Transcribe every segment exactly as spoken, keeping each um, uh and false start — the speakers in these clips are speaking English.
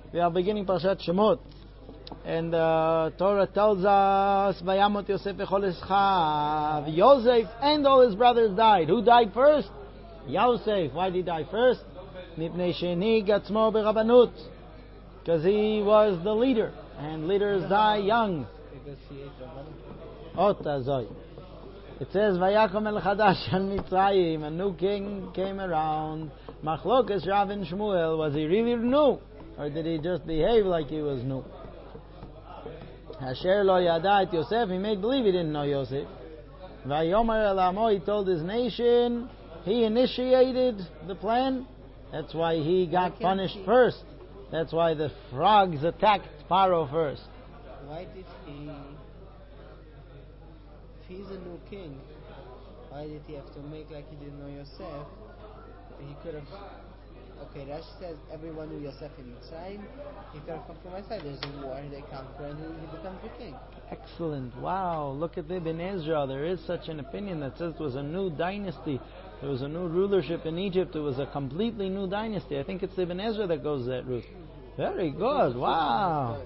We are beginning Parashat Shemot. And uh, Torah tells us, Vayamot Yosef v'chol eschav. Yosef and all his brothers died. Who died first? Yosef. Why did he die first? Mipnei she'heneg atzmo b'rabanut. Because he was the leader. And leaders die young. Because he ate Rabbanut. Ota zoi. It says, Vayakom el chadash al Mitzrayim. A new king came around. Machlokas Rav and Shmuel. Was he really new? Or did he just behave like he was new? Asher lo yada et Yosef, he made believe he didn't know Yosef. Vayomer el amo, he told his nation, he initiated the plan. That's why he got punished he? first. That's why the frogs attacked Paro first. Why did he... If he's a new king, why did he have to make like he didn't know Yosef? He could have... Okay, Rashi says everyone knew Yosef in Mitzrayim. He could have come from my side. There's a war, they conquer, and he becomes the king. Excellent. Wow. Look at Ibn Ezra. There is such an opinion that says it was a new dynasty. There was a new rulership in Egypt. It was a completely new dynasty. I think it's Ibn Ezra that goes that route. Very good. Wow.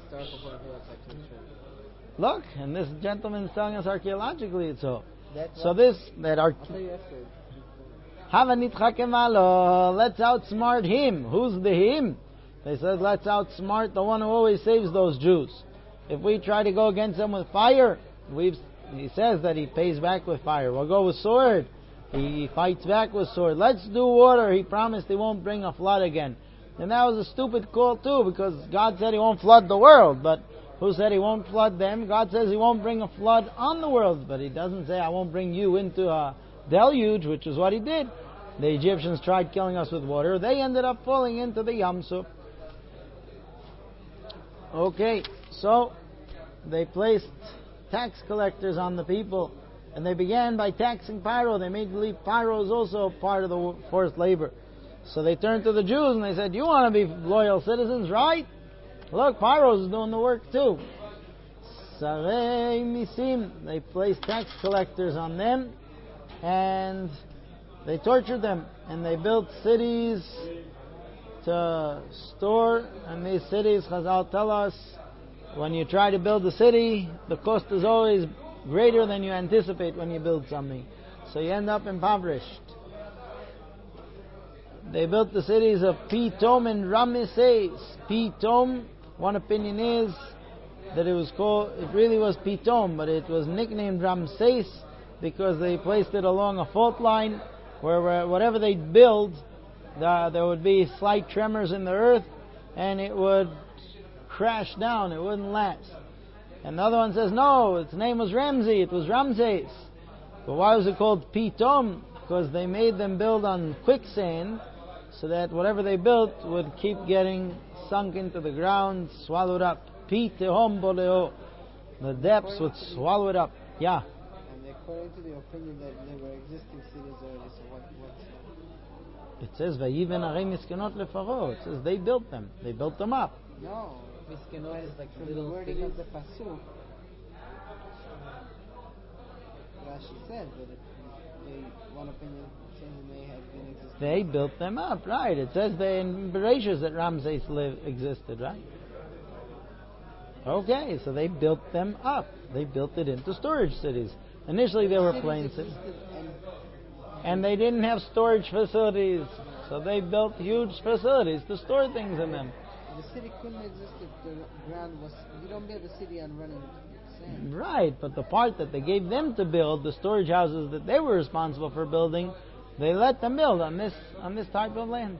Look, and this gentleman is telling us archaeologically it's so. So this, that arch... Let's outsmart him. Who's the him? They said, let's outsmart the one who always saves those Jews. If we try to go against them with fire, we've, he says that he pays back with fire. We'll go with sword. He fights back with sword. Let's do water. He promised he won't bring a flood again. And that was a stupid call too, because God said he won't flood the world. But who said he won't flood them? God says he won't bring a flood on the world. But he doesn't say, I won't bring you into a deluge, which is what he did. The Egyptians tried killing us with water. They ended up falling into the Yam Suf. Okay, so they placed tax collectors on the people, and they began by taxing Paro. They made believe Paro is also part of the forced labor. So they turned to the Jews and they said, you want to be loyal citizens, right? Look, Paro is doing the work too. Sarei Misim. They placed tax collectors on them, and they tortured them, and they built cities to store. And these cities, Chazal tell us, when you try to build a city, the cost is always greater than you anticipate when you build something. So you end up impoverished. They built the cities of Pitom and Ramesses. Pitom, one opinion is that it was called, it really was Pitom, but it was nicknamed Ramses because they placed it along a fault line, where whatever they'd build, the, there would be slight tremors in the earth, and it would crash down. It wouldn't last. And the other one says, no, its name was Ramsey. It was Ramses. But why was it called Pitom? Because they made them build on quicksand, so that whatever they built would keep getting sunk into the ground, swallowed up. Pitehom boleo. The depths would swallow it up. Yeah. According to the opinion that there were existing cities already, so what? what? It says Vayiven Arei Miskenot LeFaro. It says they built them. They built them up. No, Miskenot is like from the wording cities of the pasuk. Rashi said that it, they, one opinion says they may have been existing. They built them up, right? It says they in Bereshit that Ramses live, existed, right? Okay, so they built them up. They built it into storage cities. Initially they were plain cities. And they didn't have storage facilities. So they built huge facilities to store things in them. The city couldn't exist if the ground was... You don't build a city on running sand. Right, but the part that they gave them to build, the storage houses that they were responsible for building, they let them build on this on this type of land.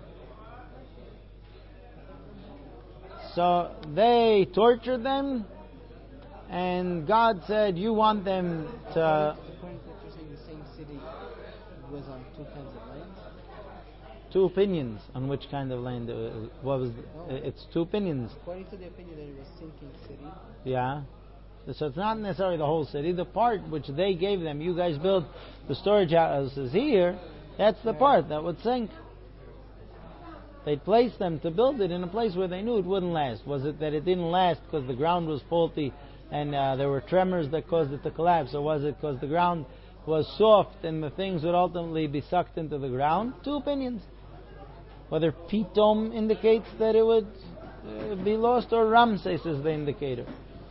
So they tortured them, and God said, you want them to... According to what you're saying, the same city was on two kinds of land? Two opinions on which kind of land it was. What was the, no. It's two opinions. According to the opinion that it was sinking city. Yeah. So it's not necessarily the whole city. The part which they gave them, you guys build the storage houses here, that's the yeah. part that would sink. They'd placed them to build it in a place where they knew it wouldn't last. Was it that it didn't last because the ground was faulty and uh, there were tremors that caused it to collapse? Or was it because the ground was soft and the things would ultimately be sucked into the ground? Two opinions. Whether Pitom indicates that it would uh, be lost, or Ramses is the indicator.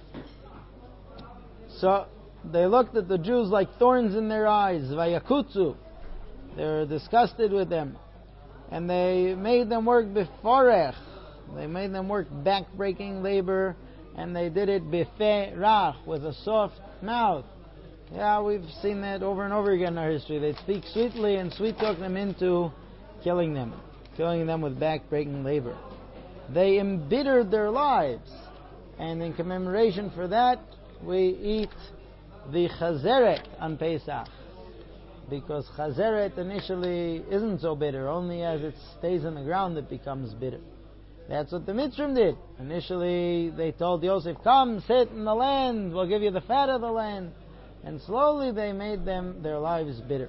So they looked at the Jews like thorns in their eyes. Vayakutsu. They were disgusted with them. And they made them work biforech. They made them work back-breaking labor. And they did it bifei rach, with a soft mouth. Yeah, we've seen that over and over again in our history. They'd speak sweetly and sweet-talk them into killing them. Killing them with back-breaking labor. They embittered their lives. And in commemoration for that, we eat the chazeret on Pesach. Because chazeret initially isn't so bitter. Only as it stays in the ground it becomes bitter. That's what the Mitzrim did. Initially they told Yosef, come sit in the land, we'll give you the fat of the land. And slowly they made them their lives bitter.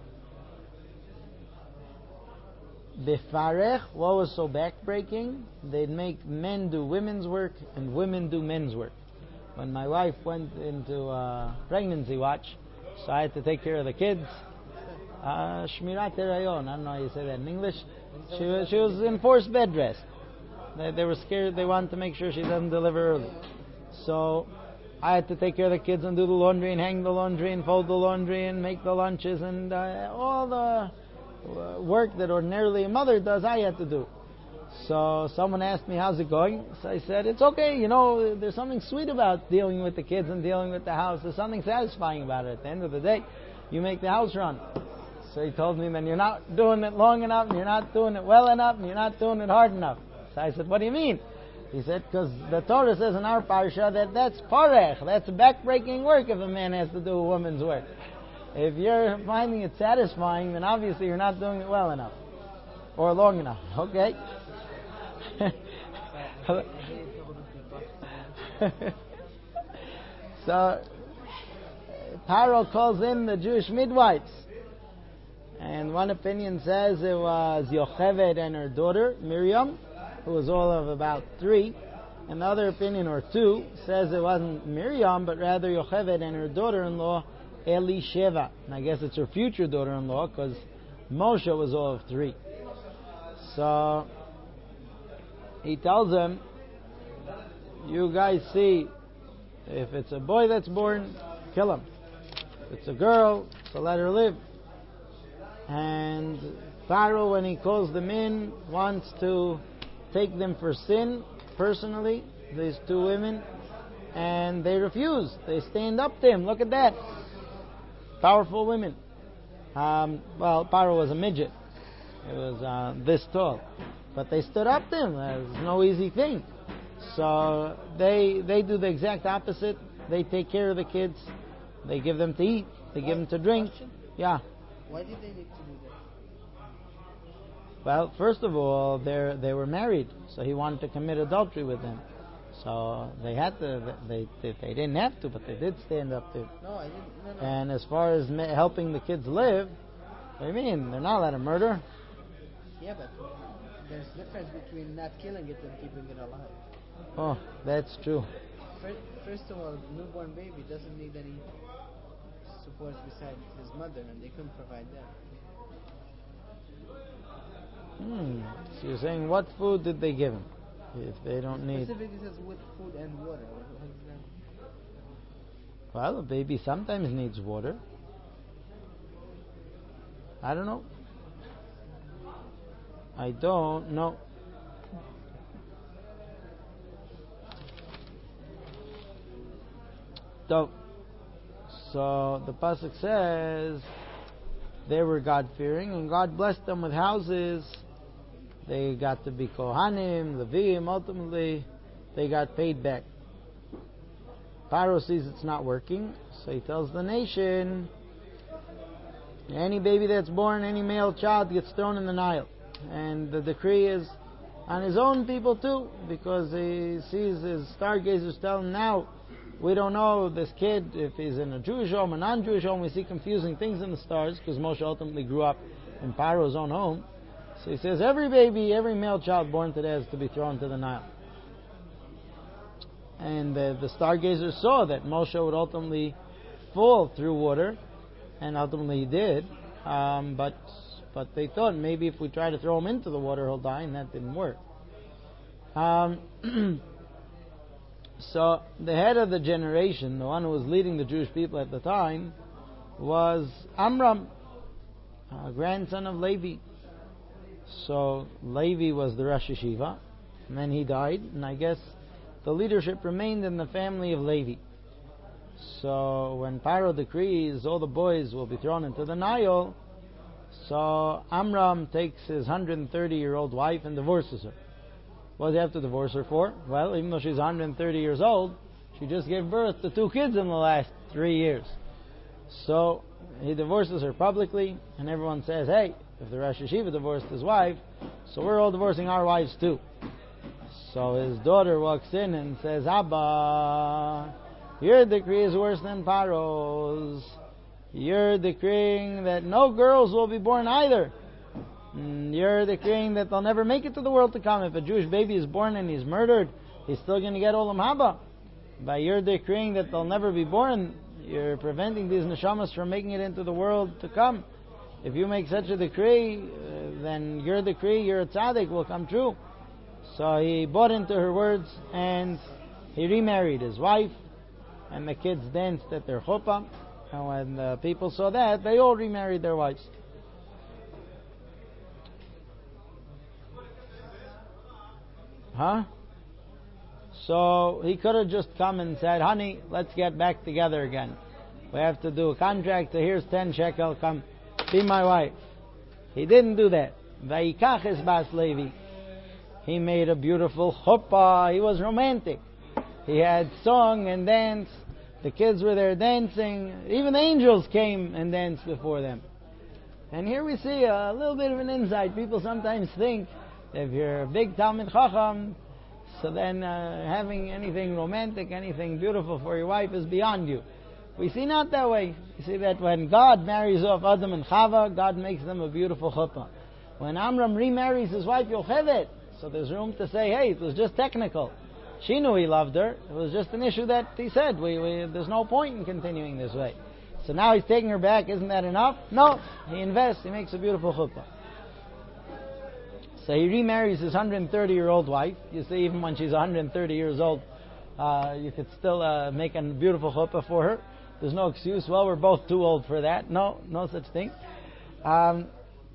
Befarech, what was so backbreaking? They'd make men do women's work and women do men's work. When my wife went into uh, pregnancy watch, so I had to take care of the kids. Uh, Shmirat Herayon, I don't know how you say that in English. She was, she was in forced bed rest. They, they were scared, they wanted to make sure she doesn't deliver early. So I had to take care of the kids and do the laundry and hang the laundry and fold the laundry and make the lunches and uh, all the uh, work that ordinarily a mother does, I had to do. So someone asked me, how's it going? So I said, it's okay. You know, there's something sweet about dealing with the kids and dealing with the house. There's something satisfying about it. At the end of the day, you make the house run. So he told me, then you're not doing it long enough, and you're not doing it well enough, and you're not doing it hard enough. So I said, what do you mean? He said, because the Torah says in our parsha that that's parech, that's back-breaking work if a man has to do a woman's work. If you're finding it satisfying, then obviously you're not doing it well enough. Or long enough, okay? So Paro calls in the Jewish midwives, and one opinion says it was Yocheved and her daughter Miriam, who was all of about three. Another opinion, or two, says it wasn't Miriam, but rather Yocheved and her daughter-in-law Elisheva. And I guess it's her future daughter-in-law, because Moshe was all of three. So he tells them, you guys see, if it's a boy that's born, kill him. If it's a girl, so let her live. And Pharaoh, when he calls them in, wants to take them for sin, personally, these two women, and they refuse. They stand up to him. Look at that. Powerful women. Um, well, Pharaoh was a midget. It was uh, this tall. But they stood up to him. It's no easy thing. So they they do the exact opposite. They take care of the kids. They give them to eat. They give them to drink. Yeah. Why did they need to do that? Well, first of all, they they were married, so he wanted to commit adultery with them. So they had to. They they, they didn't have to, but they did stand up to him. No, I didn't. No, no. And as far as ma- helping the kids live, what do you mean? They're not allowed to murder. Yeah, but there's a difference between not killing it and keeping it alive. Oh, that's true. First, first of all, the newborn baby doesn't need any support besides his mother, and they couldn't provide that. Hmm. So you're saying, what food did they give him if they don't need? Specifically says with food and water. What, what is that? Well, a baby sometimes needs water. I don't know. I don't know. So, so the pasuk says they were God-fearing, and God blessed them with houses. They got to be Kohanim, Levim. Ultimately, they got paid back. Pharaoh sees it's not working, so he tells the nation, any baby that's born, any male child gets thrown in the Nile. And the decree is on his own people too, because he sees his stargazers tell him now, we don't know this kid, if he's in a Jewish home or non-Jewish home. We see confusing things in the stars, because Moshe ultimately grew up in Pharaoh's own home. So he says, every baby, every male child born today is to be thrown to the Nile. And the, the stargazers saw that Moshe would ultimately fall through water, and ultimately he did. Um, but but they thought maybe if we try to throw him into the water, he'll die, and that didn't work. Um, so the head of the generation, the one who was leading the Jewish people at the time, was Amram, a grandson of Levi. So Levi was the Rosh Yeshiva, and then he died, and I guess the leadership remained in the family of Levi. So when Paro decrees all the boys will be thrown into the Nile, so Amram takes his one hundred thirty year old wife and divorces her. What does he have to divorce her for? Well, even though she's one hundred thirty years old, she just gave birth to two kids in the last three years. So he divorces her publicly, and everyone says, hey, if the Rosh Yeshiva divorced his wife, so we're all divorcing our wives too. So his daughter walks in and says, Abba, your decree is worse than Paro's. You're decreeing that no girls will be born either. You're decreeing that they'll never make it to the world to come. If a Jewish baby is born and he's murdered, he's still going to get Olam Haba. By your decreeing that they'll never be born, you're preventing these neshamas from making it into the world to come. If you make such a decree, uh, then your decree, your tzaddik, will come true. So he bought into her words and he remarried his wife, and the kids danced at their chuppah. And when the people saw that, they all remarried their wives. Huh? So he could have just come and said, honey, let's get back together again. We have to do a contract, so here's ten shekel, come, be my wife. He didn't do that. Vayikach es bas Levi. He made a beautiful chuppah. He was romantic. He had song and dance. The kids were there dancing. Even the angels came and danced before them. And here we see a little bit of an insight. People sometimes think if you're a big Talmid Chacham, so then uh, having anything romantic, anything beautiful for your wife is beyond you. We see not that way. You see that when God marries off Adam and Chava, God makes them a beautiful chuppah. When Amram remarries his wife Yocheved, so there's room to say, hey, it was just technical. She knew he loved her. It was just an issue that he said, we, we, there's no point in continuing this way. So now he's taking her back. Isn't that enough? No. He invests. He makes a beautiful chuppah. So he remarries his one hundred thirty year old wife. You see, even when she's one hundred thirty years old, uh, you could still uh, make a beautiful chuppah for her. There's no excuse. Well, we're both too old for that. No, no such thing. Um,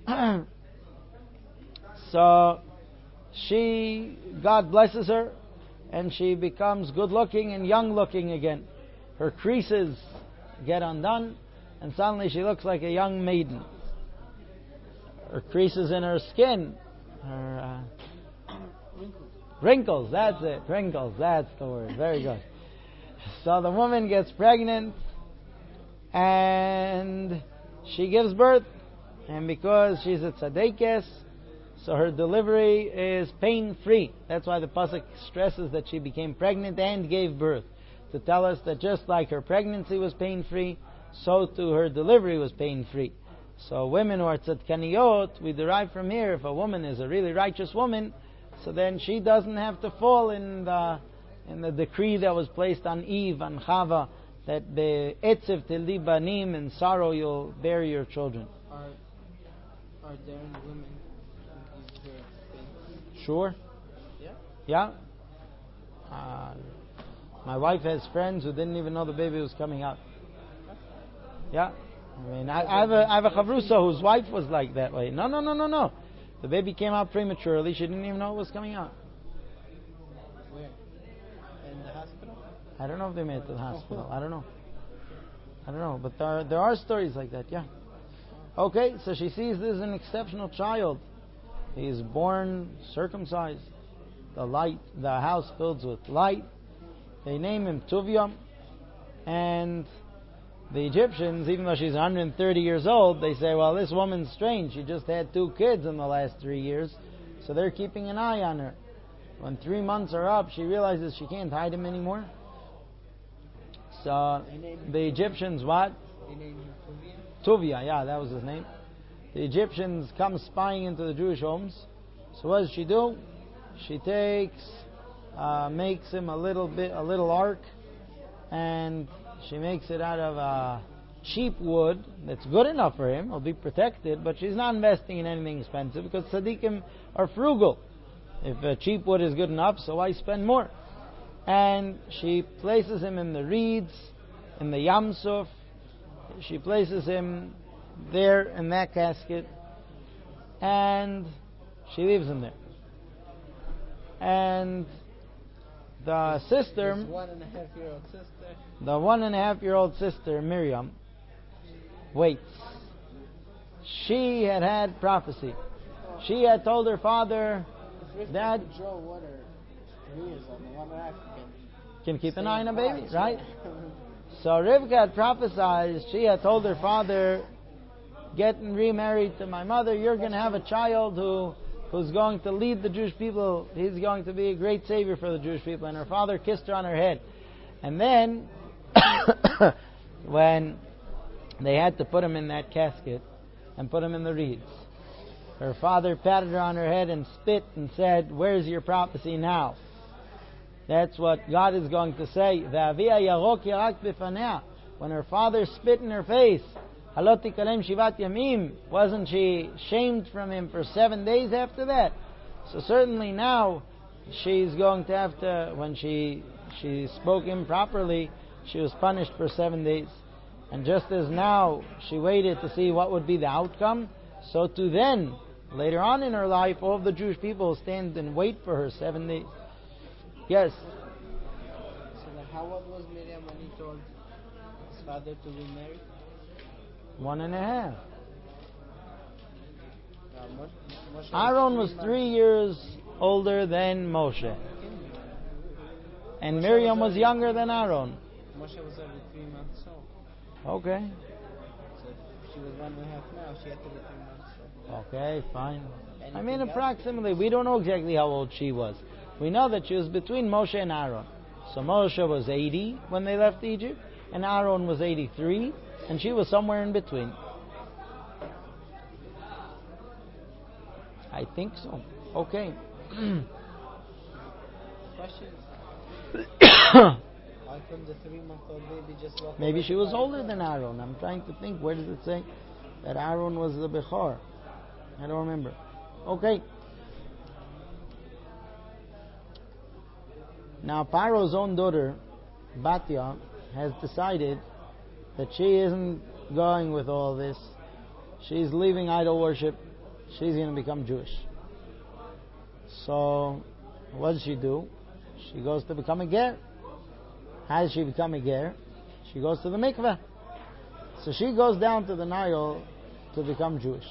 so she, God blesses her, and she becomes good looking and young looking again. Her creases get undone, and suddenly she looks like a young maiden. Her creases in her skin, her uh, wrinkles, that's it, wrinkles, that's the word, very good. So the woman gets pregnant, and she gives birth, and because she's a tzaddikus, so her delivery is pain-free. That's why the pasuk stresses that she became pregnant and gave birth, to tell us that just like her pregnancy was pain-free, so too her delivery was pain-free. So women who are tzadkaniyot, we derive from here, if a woman is a really righteous woman, so then she doesn't have to fall in the in the decree that was placed on Eve and Chava, that the etziv tildi banim, in sorrow you'll bear your children. Are, are there any women who give birth pain? Sure. Yeah? Yeah. Uh, my wife has friends who didn't even know the baby was coming out. Yeah. I mean, I, I have a I have a chavrusa whose wife was like that way. No, no, no, no, no. The baby came out prematurely. She didn't even know it was coming out. Where? In the hospital? I don't know if they made it to the hospital. I don't know. I don't know. But there are, there are stories like that, yeah. Okay, so she sees this is an exceptional child. He is born circumcised. The light, the house fills with light. They name him Tuvia. And the Egyptians, even though she's one hundred thirty years old, they say, well, this woman's strange. She just had two kids in the last three years. So they're keeping an eye on her. When three months are up, she realizes she can't hide him anymore. So the Egyptians, what? They named him Tuvia. Tuvia, yeah, that was his name. The Egyptians come spying into the Jewish homes. So what does she do? She takes, uh, makes him a little bit, a little ark, and she makes it out of uh, cheap wood that's good enough for him. He'll be protected, but she's not investing in anything expensive because tzaddikim are frugal. If uh, cheap wood is good enough, so why spend more? And she places him in the reeds, in the Yam Suf. She places him there in that casket, and she leaves him there. And the sister, His one and a half year old sister, the one and a half year old sister, Miriam, waits. She had had prophecy. She had told her father that Joe, what are three years old, one and a half can keep an eye on a baby, right? So Rivka had prophesied. She had told her father, getting remarried to my mother, you're going to have a child who who's going to lead the Jewish people. He's going to be a great savior for the Jewish people. And her father kissed her on her head. And then, when they had to put him in that casket and put him in the reeds, her father patted her on her head and spit and said, where's your prophecy now? That's what God is going to say. When her father spit in her face, wasn't she shamed from him for seven days after that? So certainly now she's going to have to, when she she spoke improperly, she was punished for seven days. And just as now she waited to see what would be the outcome, so to then, later on in her life, all of the Jewish people stand and wait for her seven days. Yes? So then how old was Miriam when he told his father to remarry? One and a half. Uh, Moshe, Moshe Aaron was months. three years older than Moshe. And Moshe Miriam was was every- younger than Aaron. Moshe was every three months old. Okay. So if she was one and a half now, she had to be three months old. Okay, fine. I Anything mean, else? approximately. We don't know exactly how old she was. We know that she was between Moshe and Aaron. So Moshe was eighty when they left Egypt, and Aaron was eighty-three, and she was somewhere in between. I think so. Okay. Questions? Why couldn't the three-month-old baby just walk Maybe away she was by older herself? than Aaron. I'm trying to think. Where does it say that Aaron was the Bechor? I don't remember. Okay. Now, Paro's own daughter, Batya, has decided that she isn't going with all this. She's leaving idol worship. She's going to become Jewish. So, what does she do? She goes to become a ger. How does she become a ger? She goes to the mikveh. So she goes down to the Nile to become Jewish.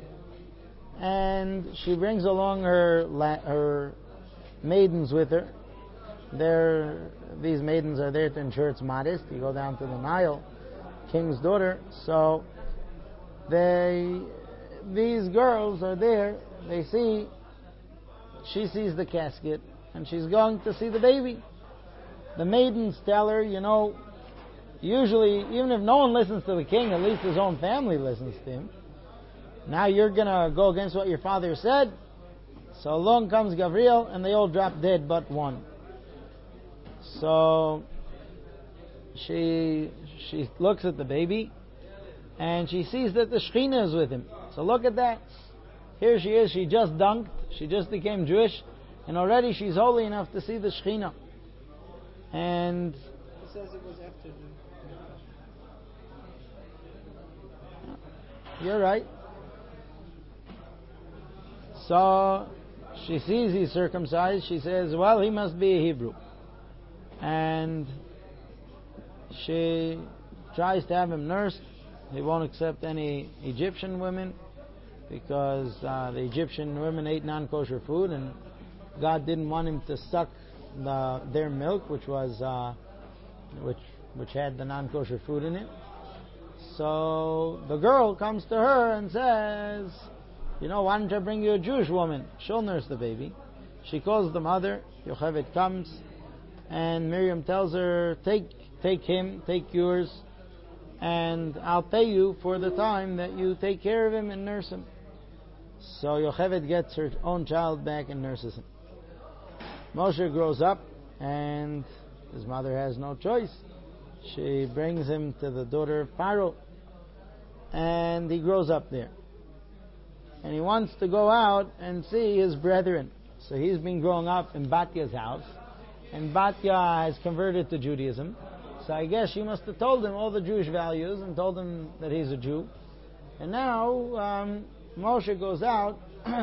And she brings along her la- her maidens with her. They're, these maidens are there to ensure it's modest. You go down to the Nile, king's daughter. So they, these girls are there. They see, she sees the casket, and she's going to see the baby. The maidens tell her, you know, usually, even if no one listens to the king, at least his own family listens to him. Now you're going to go against what your father said. So along comes Gabriel, and they all drop dead but one. So she she looks at the baby, and she sees that the Shekhinah is with him. So look at that. Here she is. She just dunked. She just became Jewish, and already she's holy enough to see the Shekhinah. And It says it was after the... you're right. So she sees he's circumcised. She says, well, he must be a Hebrew. And she tries to have him nursed. He won't accept any Egyptian women because uh, the Egyptian women ate non-kosher food, and God didn't want him to suck the, their milk, which was uh, which which had the non-kosher food in it. So the girl comes to her and says, you know, why don't I bring you a Jewish woman? She'll nurse the baby. She calls the mother. Yocheved comes, and Miriam tells her, take take him, take yours, and I'll pay you for the time that you take care of him and nurse him. So Yocheved gets her own child back and nurses him. Moshe grows up, and his mother has no choice. She brings him to the daughter of Pharaoh, and he grows up there. And he wants to go out and see his brethren. So he's been growing up in Batya's house, and Batya has converted to Judaism. So I guess she must have told him all the Jewish values and told him that he's a Jew. And now um, Moshe goes out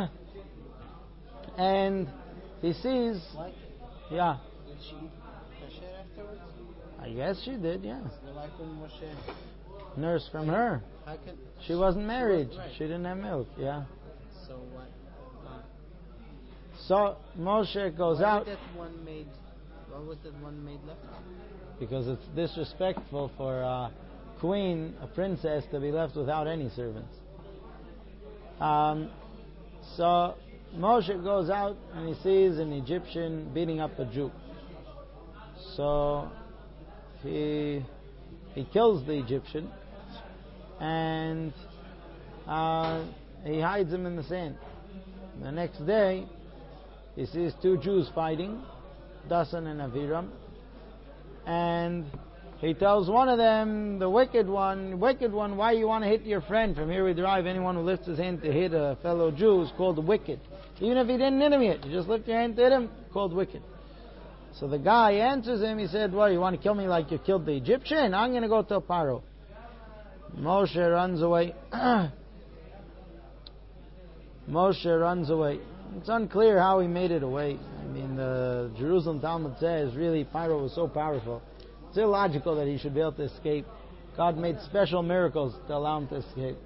and he sees, What? yeah, Did she eat kasher afterwards? I guess she did, yeah. So why couldn't Moshe? Nurse from her. How could She wasn't married. She wasn't, right. She didn't have milk, yeah. So what? Uh, So Moshe goes why out did that one made? Why was that one made left? because it's disrespectful for a queen, a princess, to be left without any servants. Um, so Moshe goes out and he sees an Egyptian beating up a Jew. So he he kills the Egyptian and uh, he hides him in the sand. The next day he sees two Jews fighting, Dasan and Aviram, and he tells one of them, the wicked one, wicked one, why you want to hit your friend? From here we derive anyone who lifts his hand to hit a fellow Jew is called wicked. Even if he didn't hit him yet, you just lift your hand to hit him, called wicked. So the guy answers him, he said, well, you want to kill me like you killed the Egyptian? I'm going to go tell Paro. Moshe runs away. Moshe runs away. It's unclear how he made it away. I mean, the Jerusalem Talmud says, really, Paro was so powerful. It's illogical that he should be able to escape. God made special miracles to allow him to escape.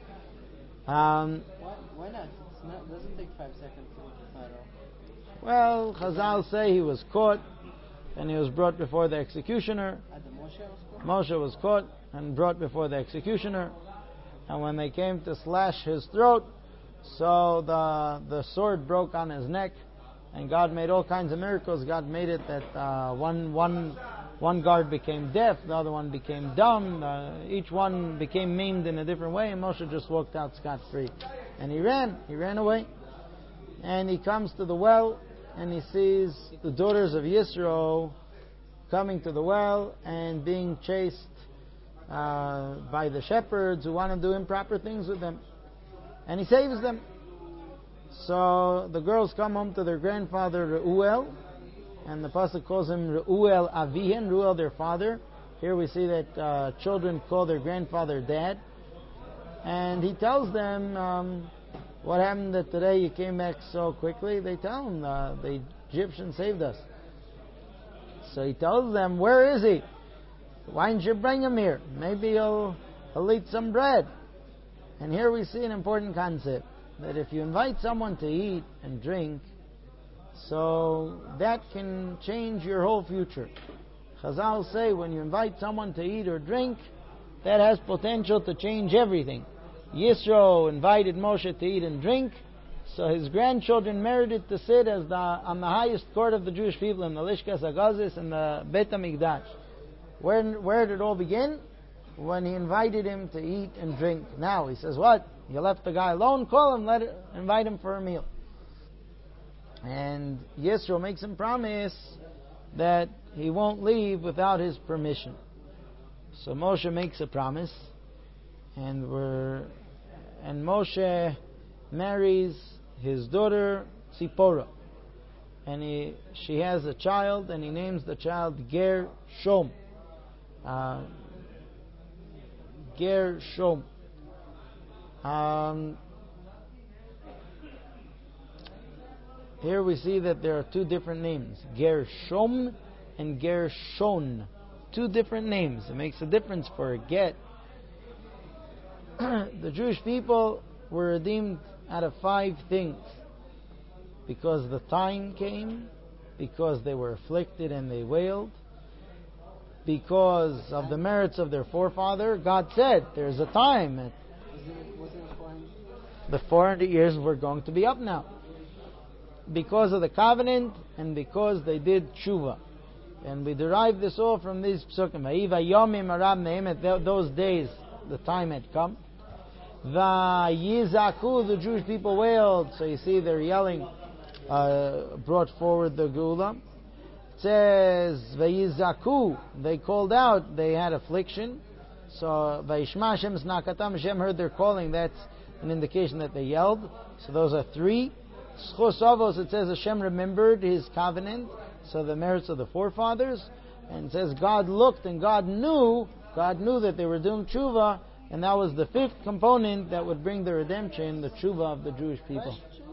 Um, Why, why not? It's not. It doesn't take five seconds to look at Pharaoh. well, Chazal say he was caught and he was brought before the executioner. At the Moshe was called? Moshe was caught and brought before the executioner. And when they came to slash his throat, so the the sword broke on his neck. And God made all kinds of miracles. God made it that uh, one one one guard became deaf, the other one became dumb. Uh, each one became maimed in a different way, and Moshe just walked out scot-free. And he ran. He ran away. And he comes to the well, and he sees the daughters of Yisro coming to the well and being chased uh, by the shepherds who want to do improper things with them. And he saves them. So the girls come home to their grandfather Reuel, and the pasuk calls him Reuel Avihen, Reuel their father. Here we see that uh, children call their grandfather dad, and he tells them um, what happened that today you came back so quickly. They tell him uh, the Egyptian saved us. So he tells them, where is he? Why didn't you bring him here? Maybe he'll, he'll eat some bread. And here we see an important concept, that if you invite someone to eat and drink, so that can change your whole future. Chazal say when you invite someone to eat or drink, that has potential to change everything. Yisro invited Moshe to eat and drink, so his grandchildren merited to sit as the, on the highest court of the Jewish people in the Lishkas Agazis and the Beit HaMikdash. Where, where did it all begin? When he invited him to eat and drink. Now he says, what? You left the guy alone? Call him, let it, invite him for a meal. And Yisro makes him promise that he won't leave without his permission. So Moshe makes a promise, and we're and Moshe marries his daughter Tzipora, and he she has a child, and he names the child Gershom. Uh, Gershom. Um, here we see that there are two different names, Gershom and Gershon. Two different names. It makes a difference for a get. The Jewish people were redeemed out of five things. Because the time came, because they were afflicted and they wailed, because of the merits of their forefather. God said, there's a time. Wasn't it, wasn't it four hundred? The four hundred years were going to be up now. Because of the covenant and because they did tshuva. And we derive this all from these psukim. Those days, the time had come. Vayizaku, the Jewish people wailed. So you see they're yelling, uh, brought forward the Geula. It says, Vayizaku, they called out, they had affliction. So, Vayishma Hashem Snakatam, Hashem heard their calling. That's an indication that they yelled. So those are three. Schos Avos, it says Hashem remembered His covenant, so the merits of the forefathers, and it says God looked and God knew, God knew that they were doing tshuva, and that was the fifth component that would bring the redemption, the tshuva of the Jewish people. Question?